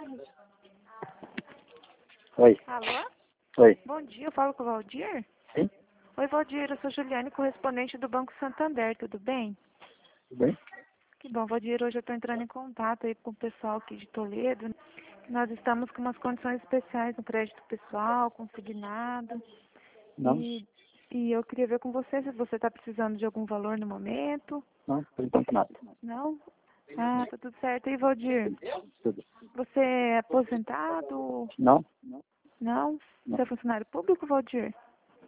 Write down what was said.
Oi. Alô? Oi. Bom dia, eu falo com o Valdir? Sim? Oi, Valdir, eu sou Juliane, correspondente do Banco Santander, tudo bem? Tudo bem? Que bom, Valdir, hoje eu estou entrando em contato aí com o pessoal aqui de Toledo. Nós estamos com umas condições especiais no crédito pessoal, consignado. Não? E eu queria ver com você se você está precisando de algum valor no momento. Não, por enquanto nada. Não? Ah, tá tudo certo. E, Valdir, Tudo. você é aposentado? Não? Não? Não. Você é funcionário público, Valdir?